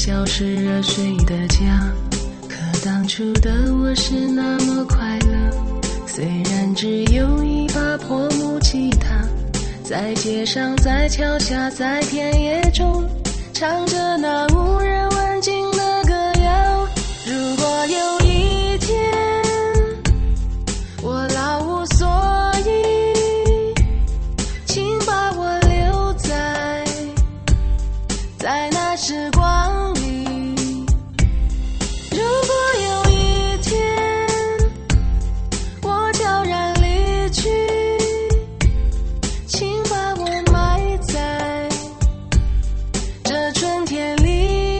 笑是热水的家，可当初的我是那么快乐。虽然只有一把破木吉他，在街上，在桥下，在田野中，唱着那无人问津的歌谣。如果有一天我老无所依，请把我留在那时光里。如果有一天我悄然离去，请把我埋在这春天里。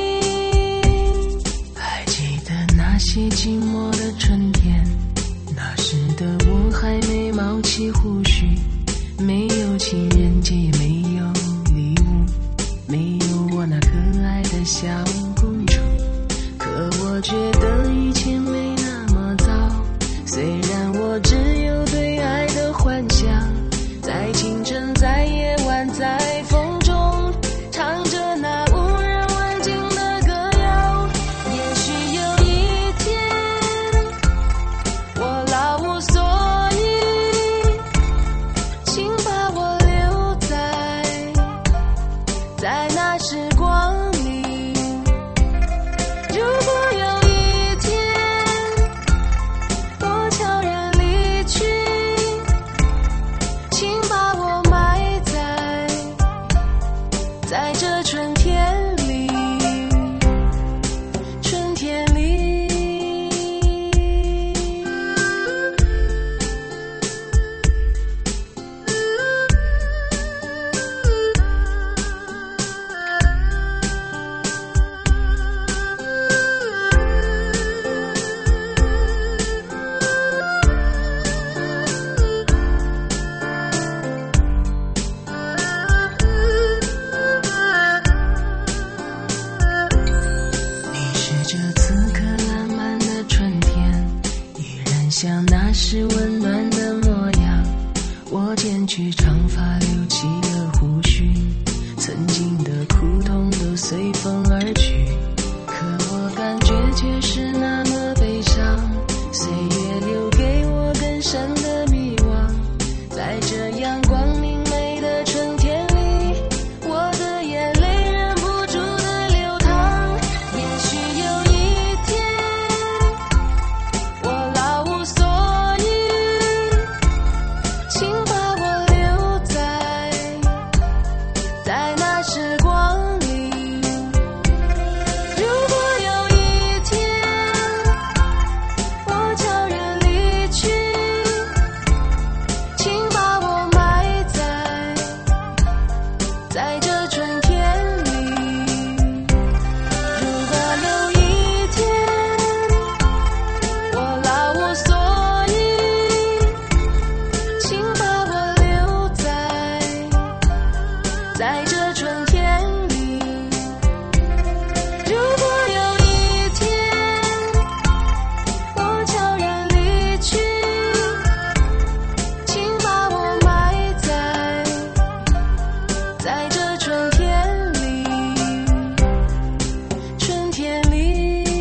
还记得那些寂寞的春天，那时的我还没冒起胡须，没有情人节，也没有礼物，没有我那可爱的小公主。可我觉得以前没那么糟，虽然我只有对爱的幻想，在清晨，在夜晚，在风中，唱着那无人问津的歌谣。也许有一天我老无所依，请把我留在那时光里。如果有一天我悄然离去，请把我埋在这春天里，春天里。像那时温暖的模样，我剪去长发，留起了胡须，曾经的苦痛都随风而去，可我感觉却是那么悲伤。岁月留给我更深的迷惘，在这阳光明媚的春天里，我的眼泪忍不住的流淌。也许有一天我老无所依，请把我留在那时光里。如果有一天我悄然离去，请把我埋在这春天里。如果有一天我老无所依，请把我留在这春天里。如果有一天我悄然离去，请把我埋在这春天里，春天里。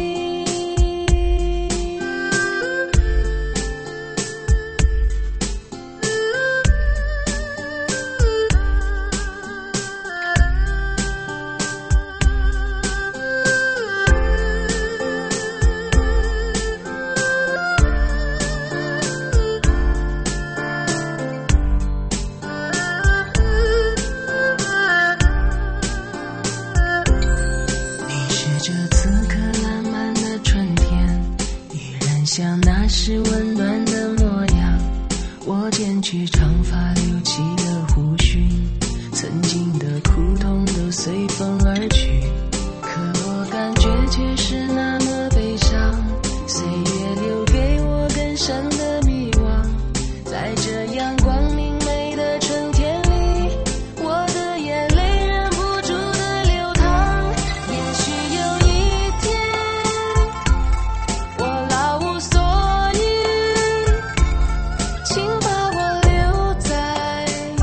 你是这此刻烂漫的春天，依然像那时温暖的模样，我剪去长发，留起了胡须，曾经的苦痛都随风而去，可我感觉却是那么悲伤。岁月留给我更深的迷惘，在这阳光明媚的春天里，我的眼泪忍不住的流淌。也许有一天我老无所依，请把我留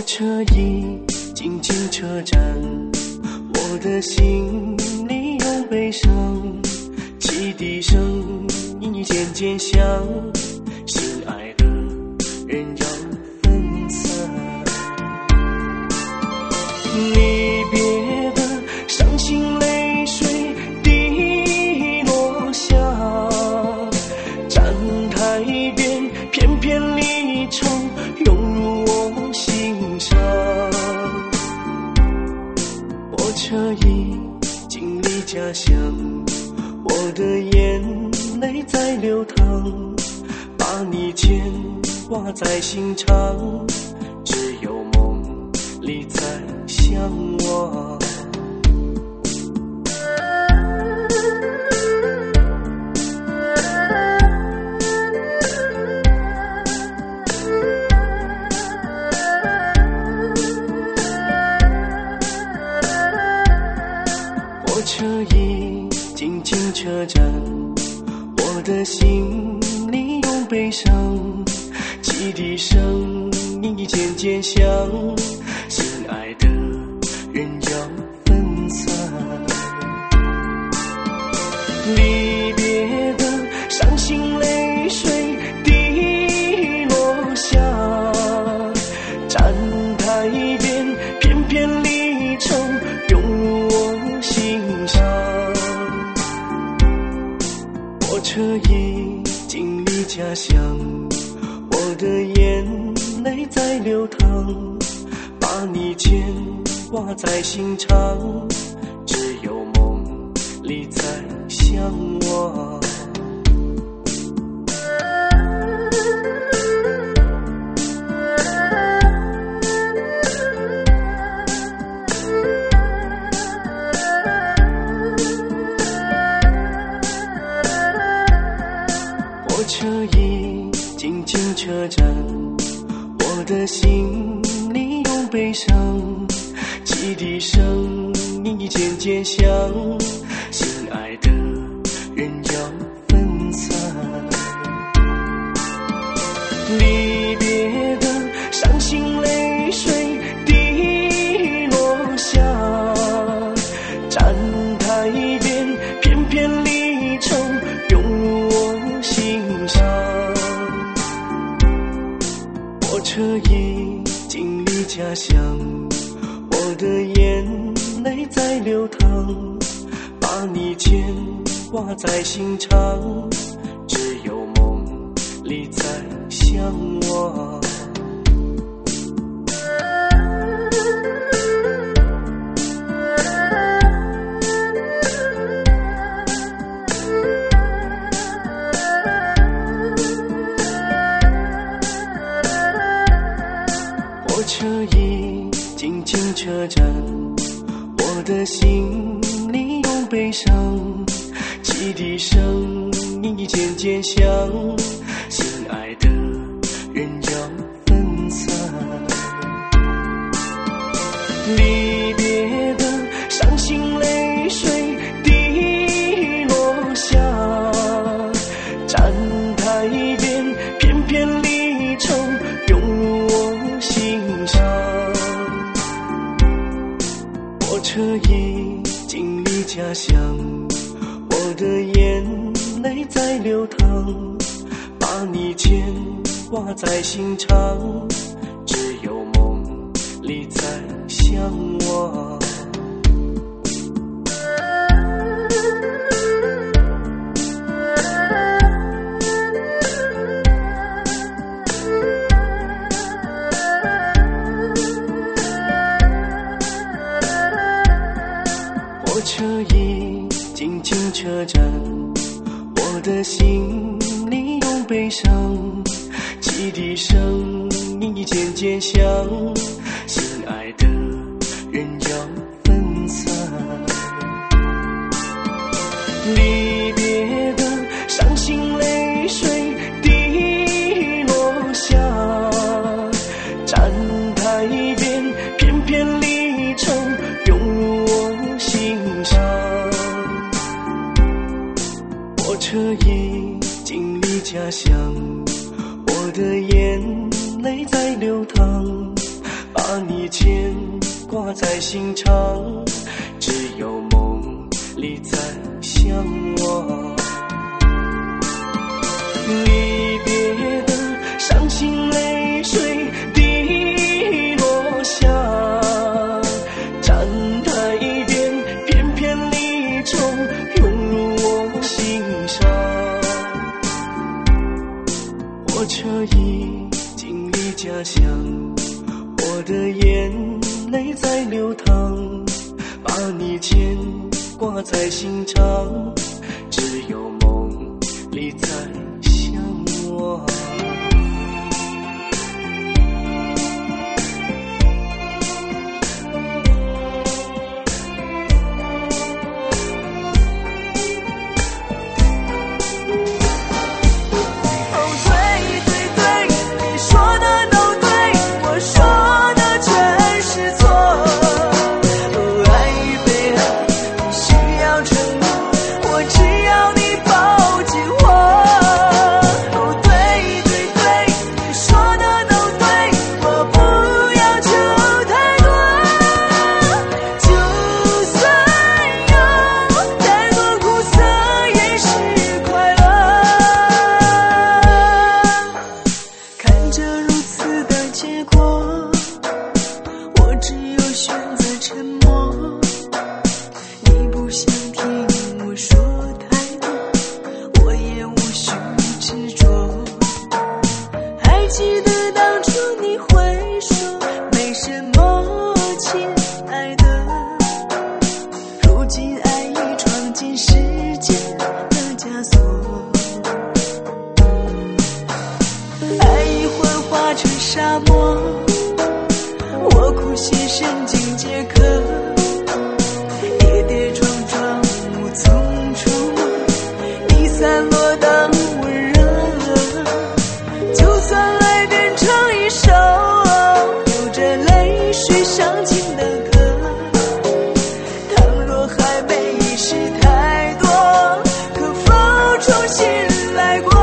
车已经进车站，我的心里有悲伤，汽笛声已渐渐响，心爱的人要分散。离别的伤心泪水滴落下，站台边片片离愁涌入我心上。火车已经离家乡，我的眼泪在流淌，把你牵挂在心肠，只有梦里在相望。火车已经进车站，我的心里有悲伤，汽笛声已渐渐响，心爱的人要分散。离别的伤心泪水滴落下，站台边片片离愁涌入我心上。火车已经离家乡，我的眼泪在流淌，把你牵挂在心肠，只有梦里在相望。火车已经进车站，我的心里有悲伤，汽笛声已渐渐响，心爱的人要分散。离别的伤心泪水滴落下，站台边片片离愁涌入我心上。火车已经离家乡，我的眼泪在流淌，把你牵挂在心肠，只有梦里在相望。火车已经进车站，我的心里有悲伤，汽笛声已渐渐响，心爱的人要分散。离别的伤心泪水滴落下，站台边片片离愁涌入我心上。火车已经离家乡，我的眼泪在流淌，把你牵挂在心肠，只有梦里在相望。火车已经进车站，我的心里有悲伤，汽笛声已渐渐响，心爱的人要分散。离别的伤心泪水滴落下，站台边片片离愁涌入我心上。火车已经离家乡，我的眼泪在流淌，把挂在心上，只有梦里在向往。离别的伤心泪水滴落下，站台边片片离愁涌入我心上。火车已经离家乡，我的眼泪在流淌，把你牵挂在心上，只有梦里在向往。 沙漠，我苦写神经结壳，跌跌撞撞无从触摸，你散落当温热，就算爱变成一首流着泪水伤情的歌，倘若还没遗失太多，可否重新来过？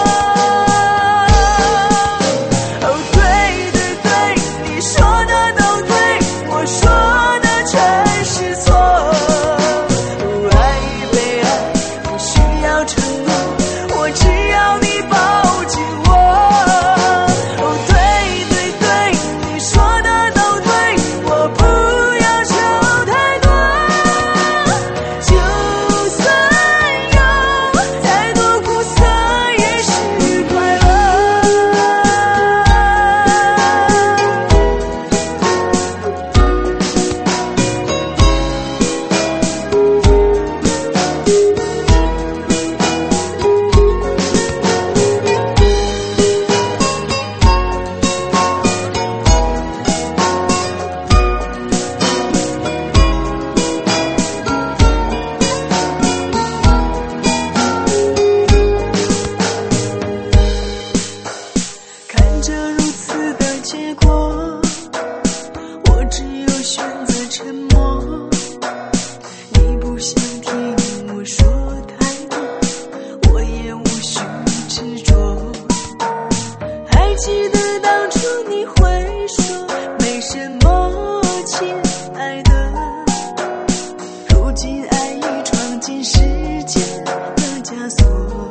记得当初你会说没什么亲爱的，如今爱已闯进时间的枷锁，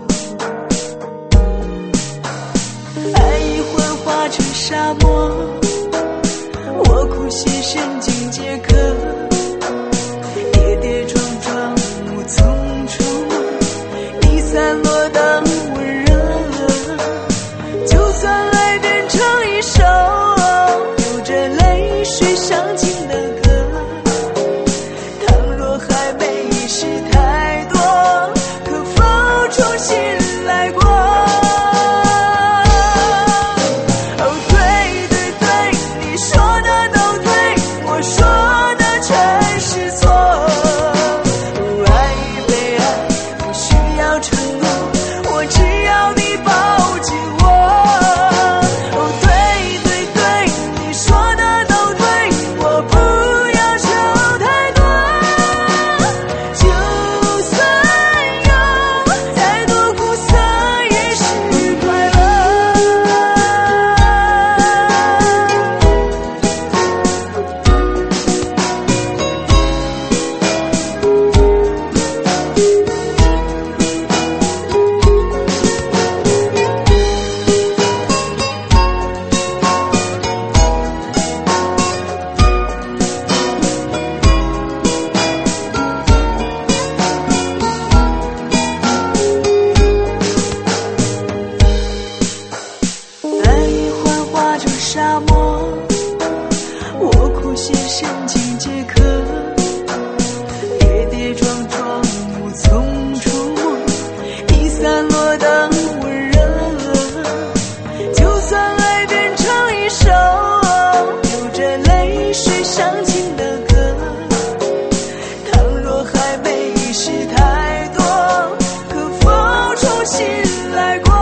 爱已幻化成沙漠，我苦写神经结壳，跌跌撞撞无从触摸，你散落当温热，就算爱变成一首流着泪水伤情的歌，倘若还没遗失太多，可否重新来过？哦，对对对，你说的都对，我沙漠，我苦心神经解渴，跌跌撞撞无从触摸，你散落的温热，就算爱变成一首流着泪水伤情的歌，倘若还没遗失太多，可否重新来过？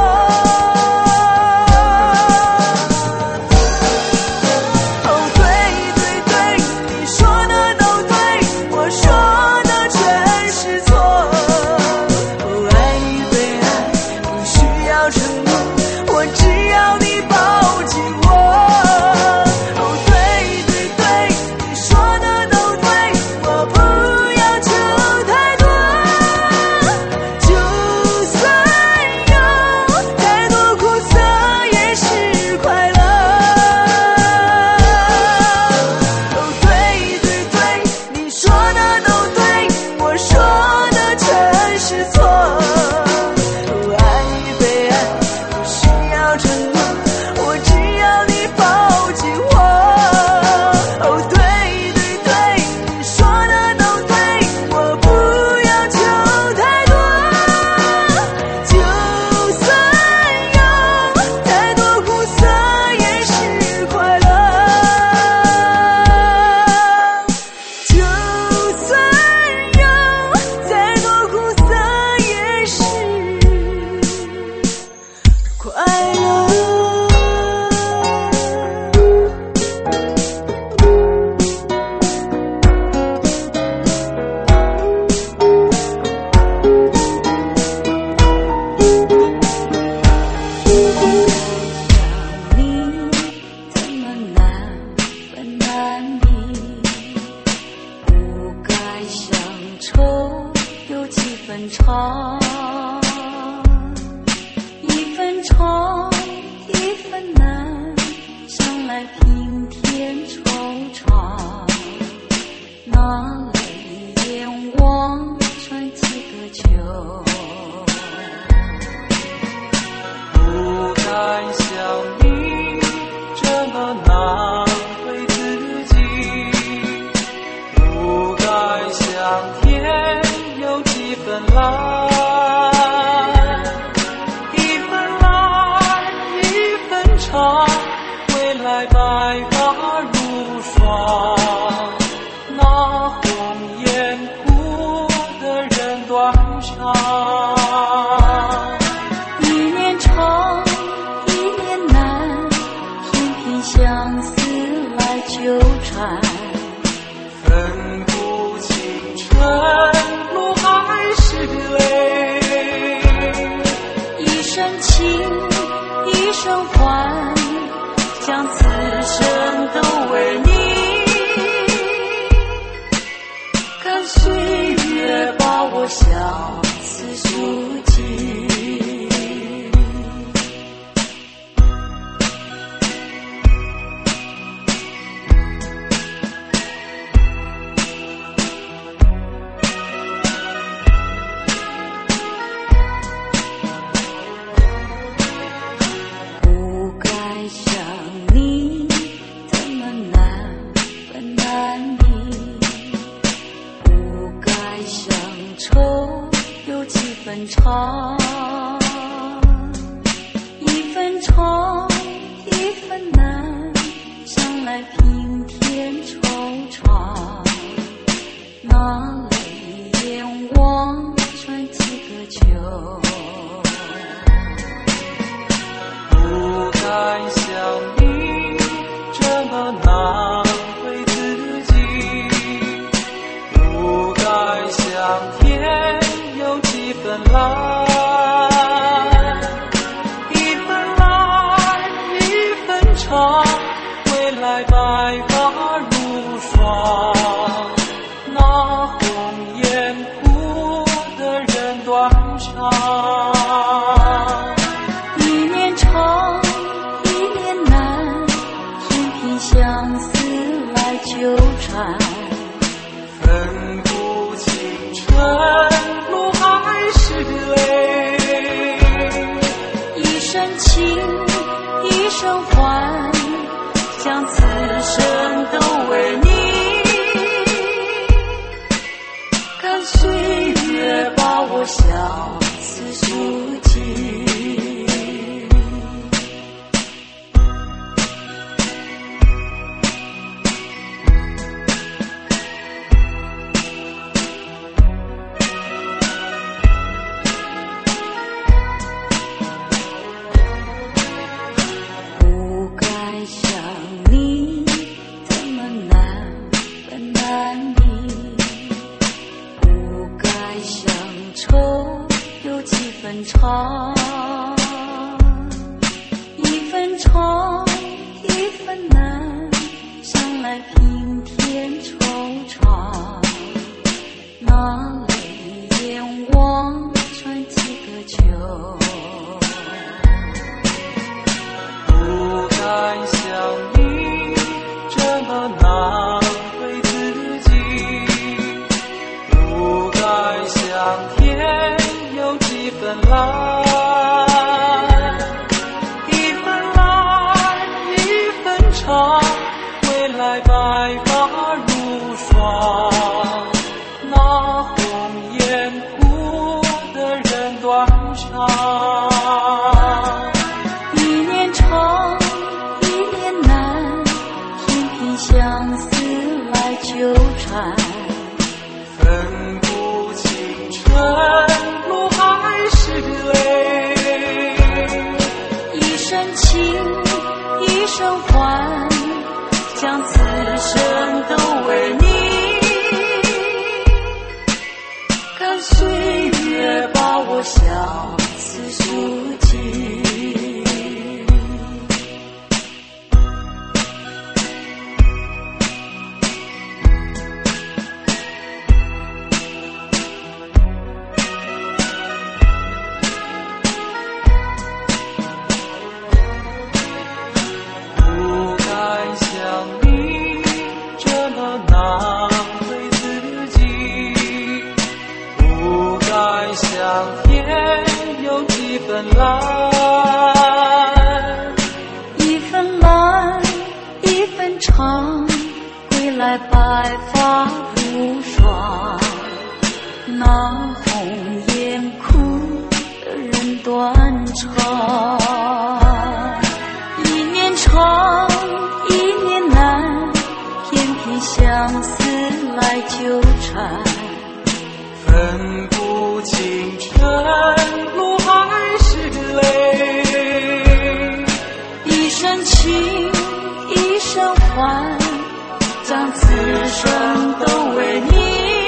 一生情，一生欢， 将此生都为你。看岁月把我相思书记。长，一分长，一分难，想来平添惆怅。那泪眼望穿几个秋， 不敢像你这么难为自己，不敢像天有几分蓝，一分蓝一分长，未来白发如霜。那红颜哭的人断肠， 一年长，一年难，偏偏相思来纠缠。 分不清晨露还是泪， 一生情，一生欢，将此生都为你。看岁月把我相思书记。 一分蓝一分长，归来白发如霜。那红颜哭的人断肠，一年长，一年难，偏偏相思来纠缠。 分不清晨露还是泪， 一生情，一生欢，将此生都为你。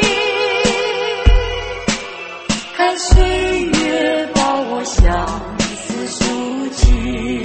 看岁月把我相思书记，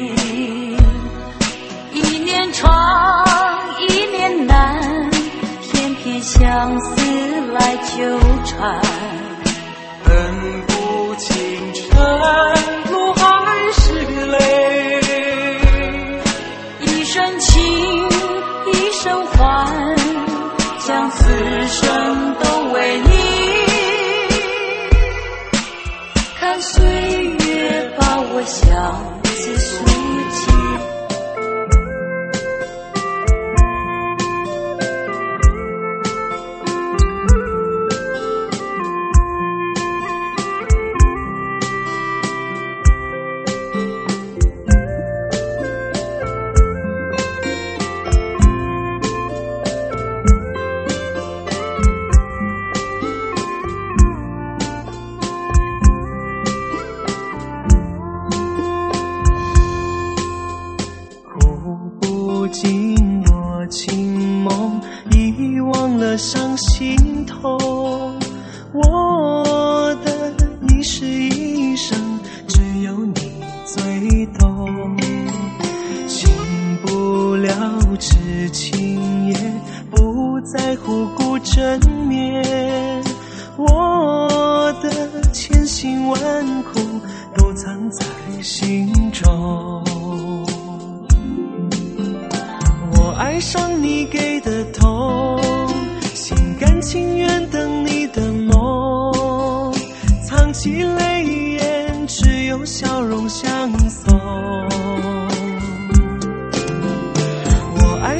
一年长，一年难，偏偏相思来纠缠。 分不清晨露还是泪， 一生情，一生欢，将此生都为你。看岁月把我相思书记。 经若情梦，遗忘了伤心痛。我的一世一生，只有你最懂。醒不了痴情也不在乎孤枕眠。我的千辛万苦都藏在心中。我爱上你给的痛，心甘情愿等你的梦，藏起泪眼，只有笑容相送。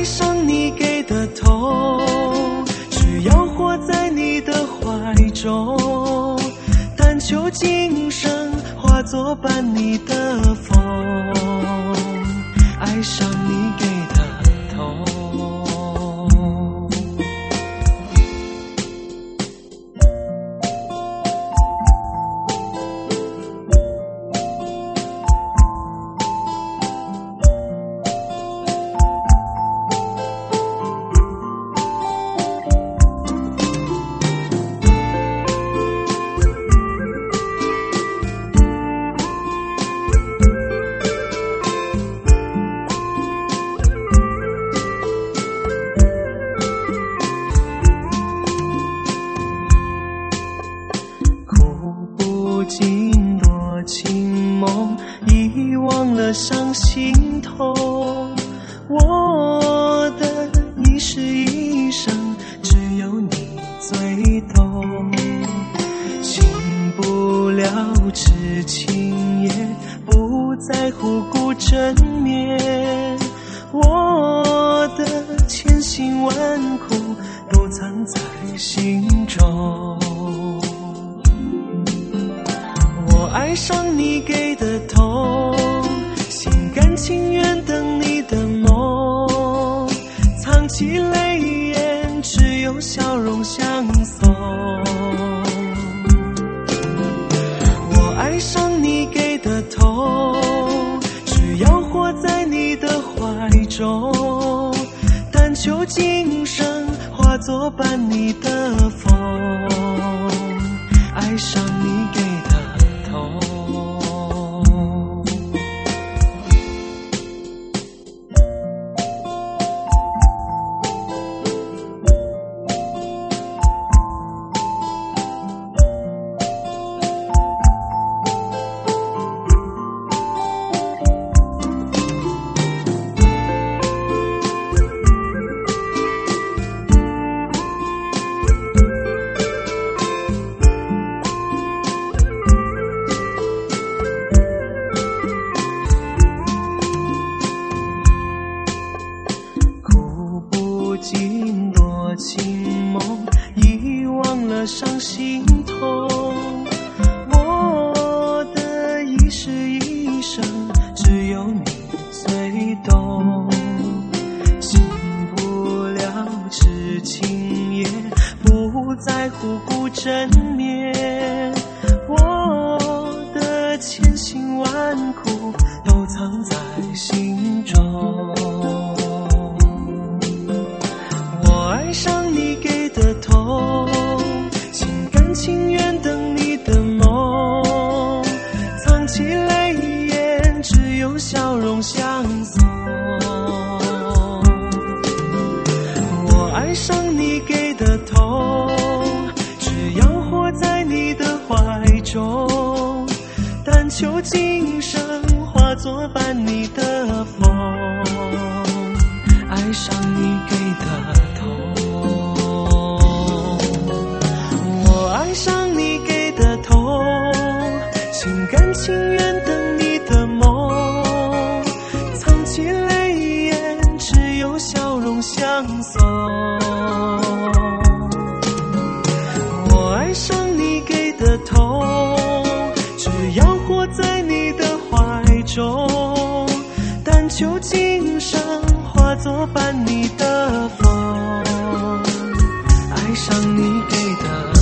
爱上你给的痛，只要活在你的怀中，但求今生化作伴你的风。爱上你给的痛。尽多情梦，遗忘了伤心痛。我的一世一生，只有你最懂。情不了痴情也不在乎故枕面，我的千辛万苦都藏在心中。爱上你给的痛，心甘情愿等你的梦，藏起泪眼，只有笑容相送。我爱上你给的痛，只要活在你的怀中，但求今生化作伴你的风。爱上你给的尽多情梦，遗忘了伤心痛。我的一世一生，只有你最懂。醒不了痴情也不在乎故枕面，我的千辛万苦都藏在心中。爱上你给的痛，心甘情愿等你的梦，藏起泪眼，只有笑容相送。我爱上你给的痛，只要活在你的怀中，但求今生化作伴你的风。爱上你给的爱上你给的痛，心甘情愿等你的梦，藏起泪眼，只有笑容相送。我爱上你给的痛，只要活在你的怀中，但求今生化作伴你的风。爱上你给的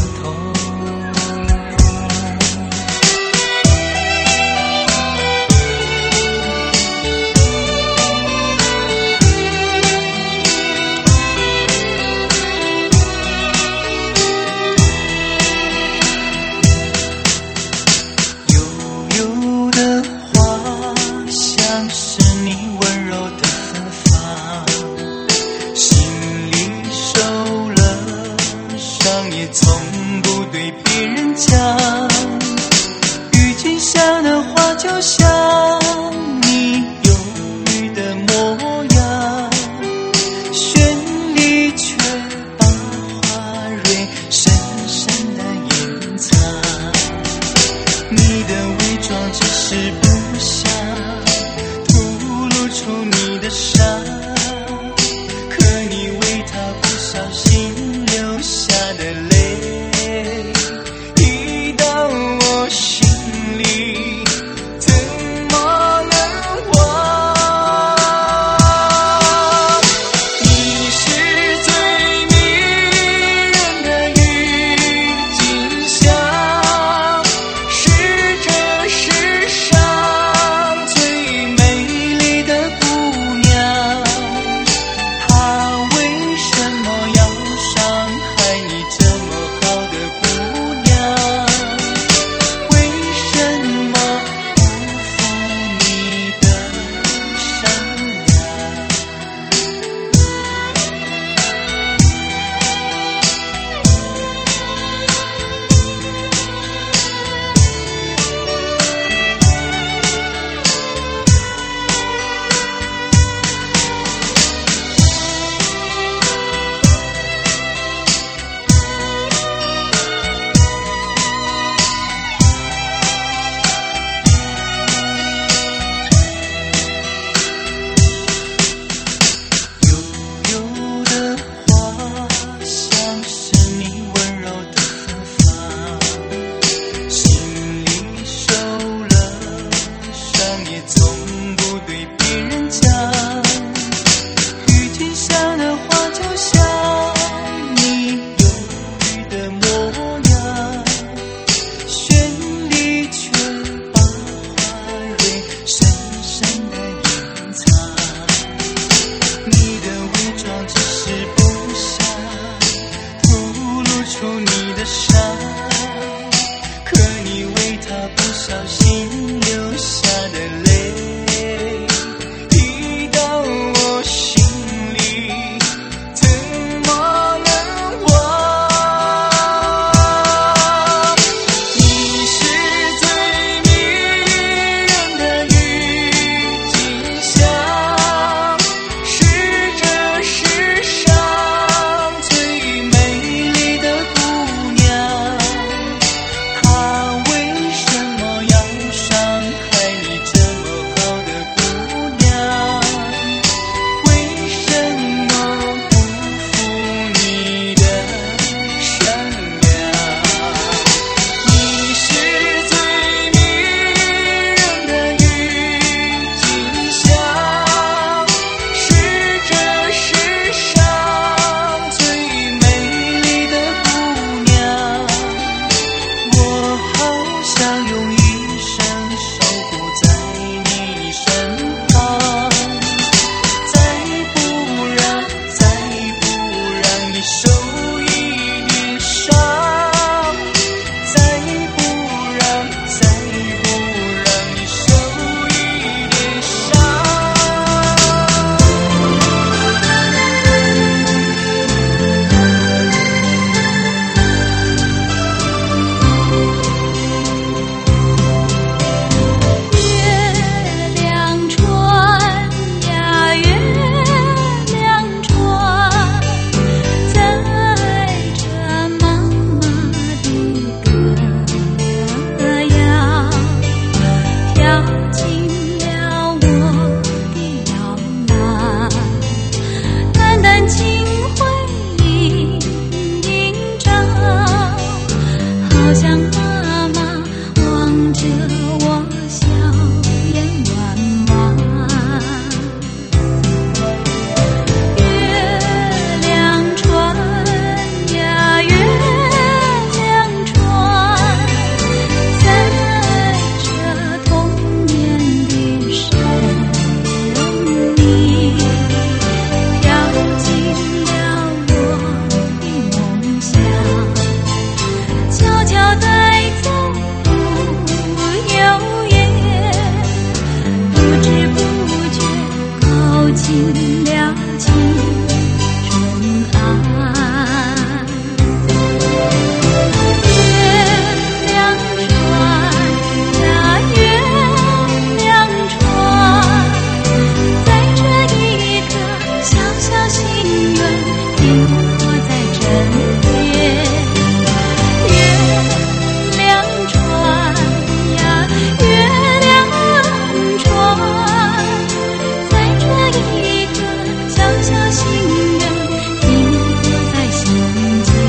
了青春爱。月亮船呀，月亮船，在这一个小小心愿停泊在枕边。月亮船呀，月亮船，在这一个小小心愿停泊在心间。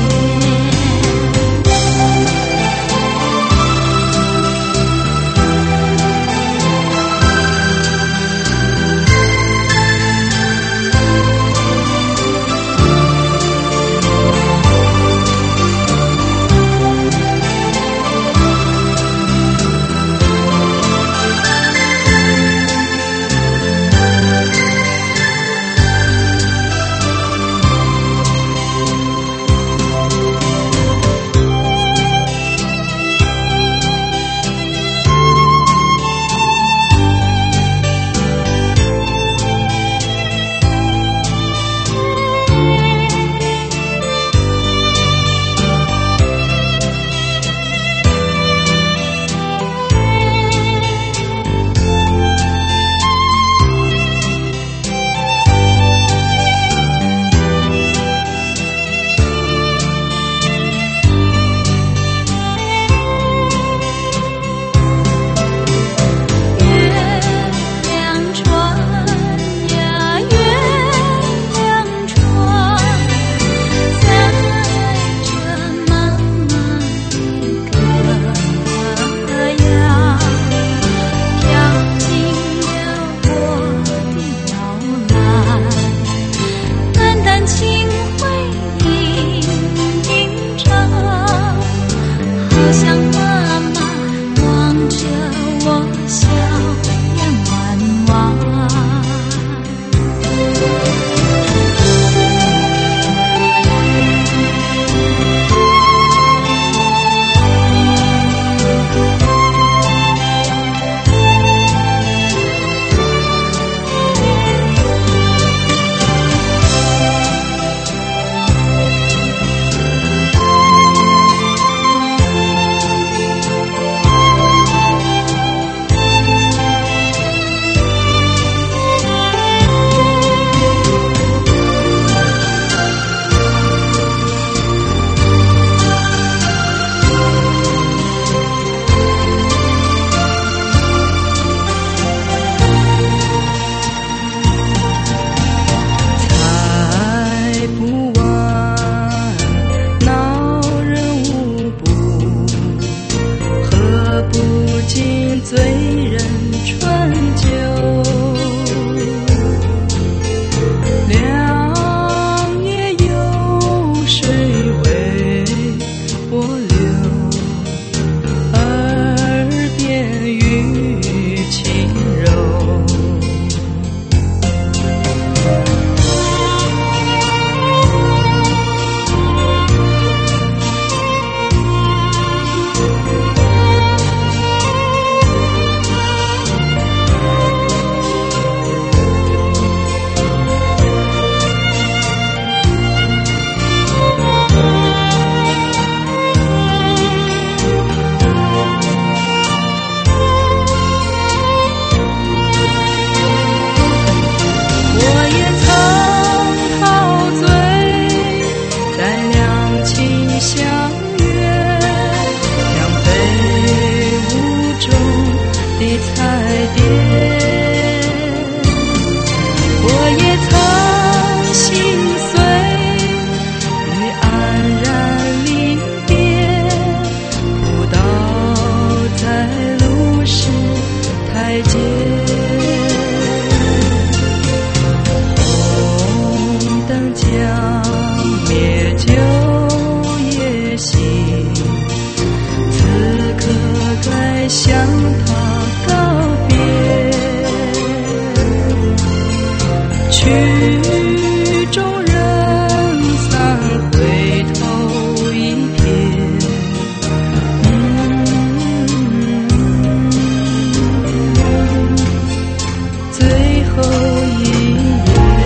醉人春酒，两夜有谁为我留？耳边语轻柔。曲终人散，回头一片。最后一夜。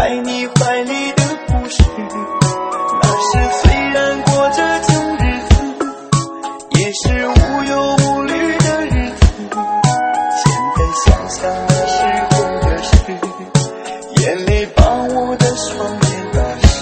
在你怀里的故事，那是虽然过着穷日子，也是无忧无虑的日子。现在想想那时候的事，眼泪把我的双眼打湿。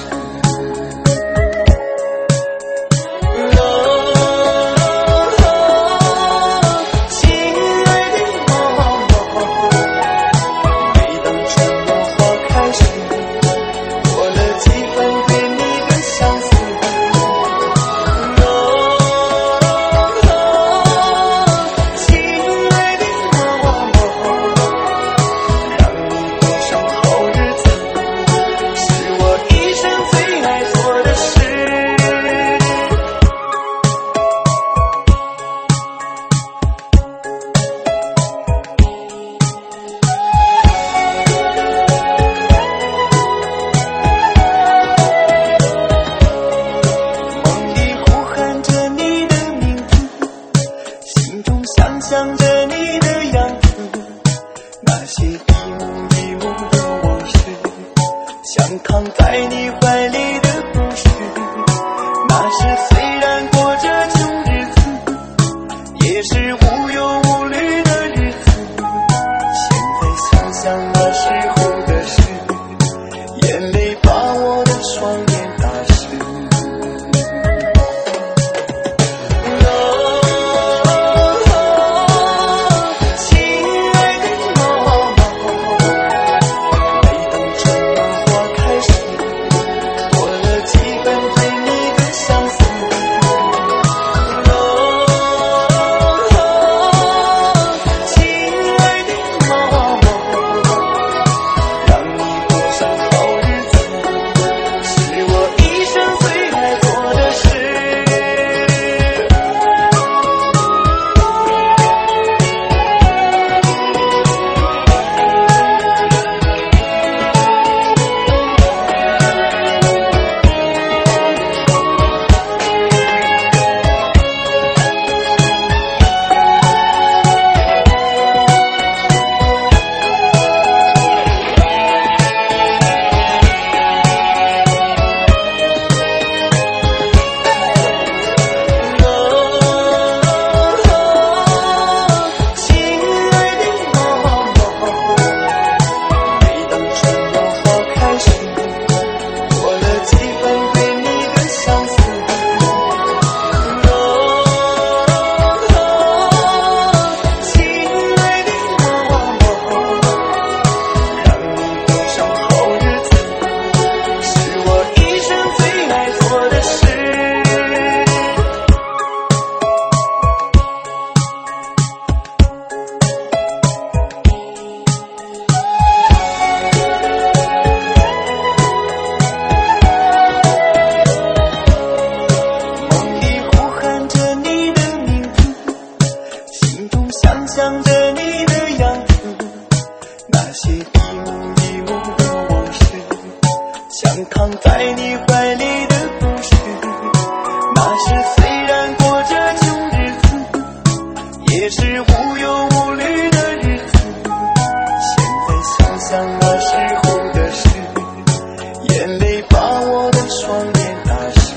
想着你的样子，那些一幕一幕的往事，像躺在你怀里的故事。那时虽然过着穷日子，也是无忧无虑的日子。现在想想那时候的事，眼泪把我的双眼打湿。想着你的样子，那些一幕一幕的往事，像躺在你怀里的故事。那时虽然过着穷日子，也是无忧无虑的日子。现在想想那时候的事，眼泪把我的双眼打湿。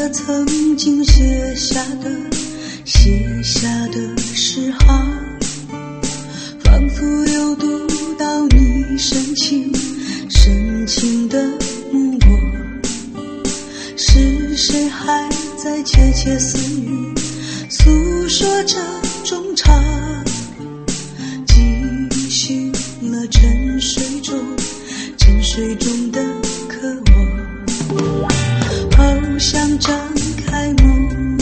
着曾经写下的诗行，仿佛又读到你深情的目光。是谁还在窃窃私语，诉说着衷肠，继续了沉睡中的渴望。好想张开梦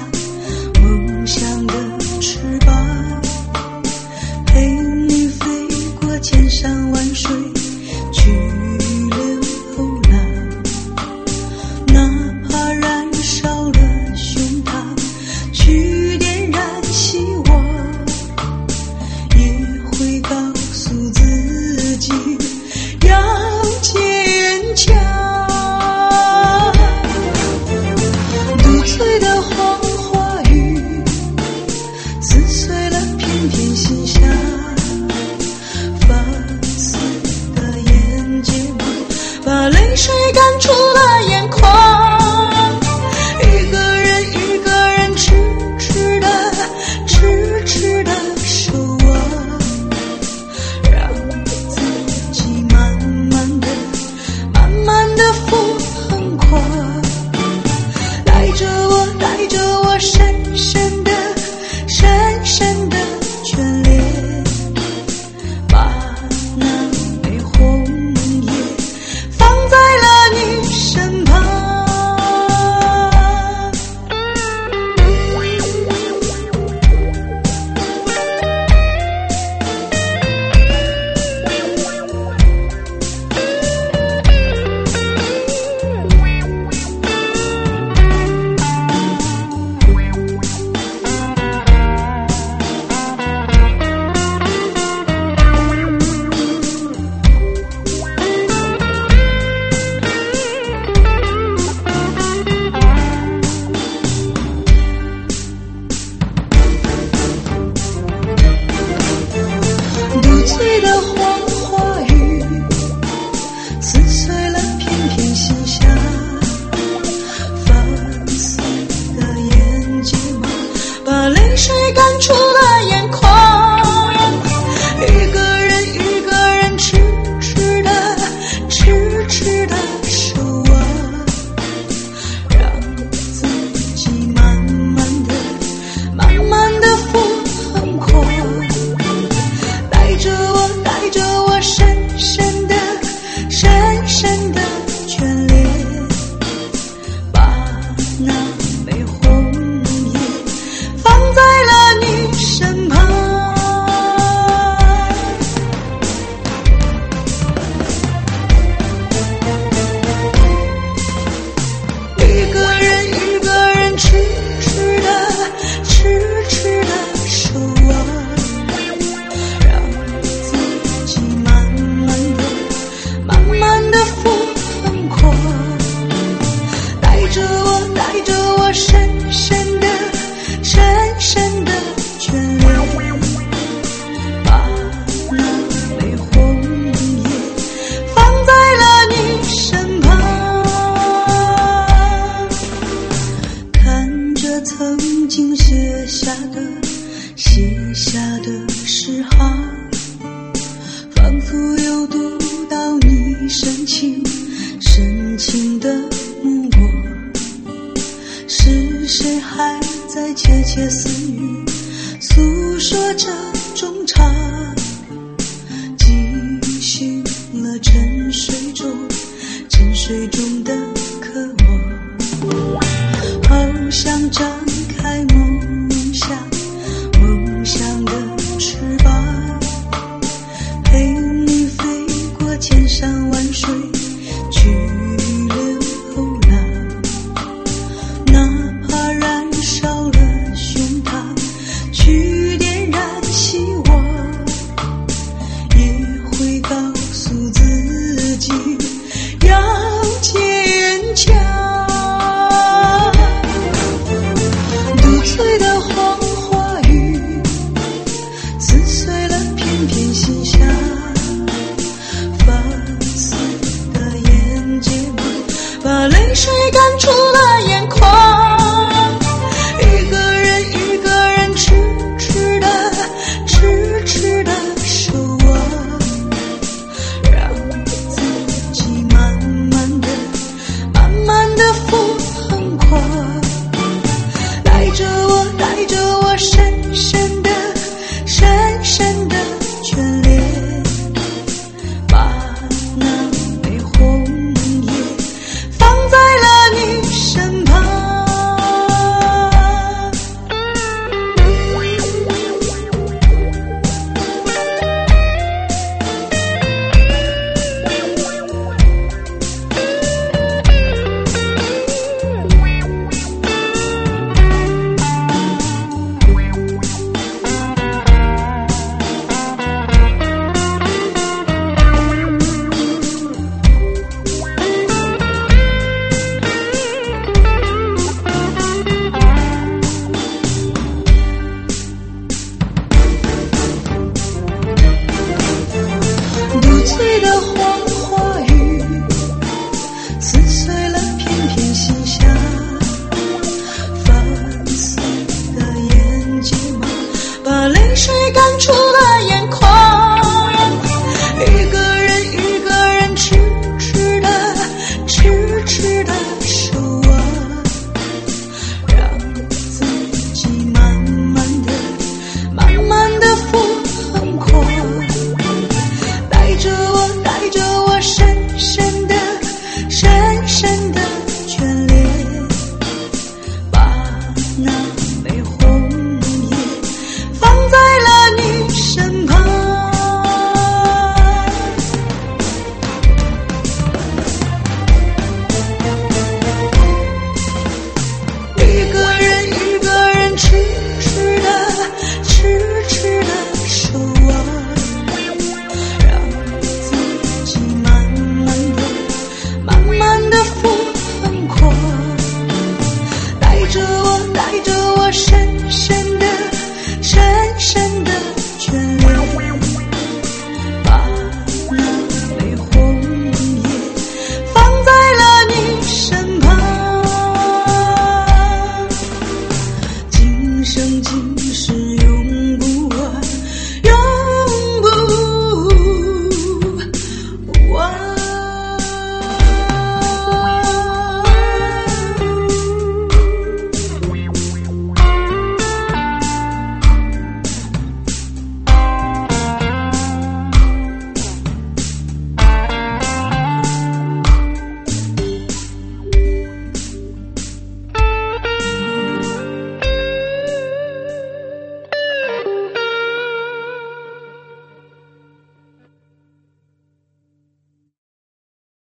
想的翅膀，陪你飞过千山万水，去流浪。哪怕燃烧了胸膛，去点燃希望，也会告诉自己要坚强。堵嘴的谎话语撕碎了片片心香，放肆的眼睫毛把泪水赶出了眼眶。一个人痴痴的守望，让自己慢慢的疯狂。带着我深深的眷恋，把那枚红叶放在了你身旁。堵嘴的谎话语撕碎了片片心香，放肆的眼睫毛把泪水赶出了眼眶。一个人痴痴的守望，让自己慢慢的疯狂。带着我深深的眷恋，把那枚红叶放在了你身旁。一个人痴痴的守望，让自己慢慢的疯狂。带着我深深的眷恋，把那枚红叶放在了你身旁。看着曾经写下的诗行，仿佛又读到你深情的目光。是谁还在窃窃私语，诉说着衷肠，继续了沉睡中的渴望。好想张开梦想的翅膀，陪你飞过千山万水，去流浪。哪怕燃烧了胸膛，去点燃希望，也会告诉自己要坚强。堵嘴的谎话语撕碎了片片心香，放肆的眼睫毛把泪水赶出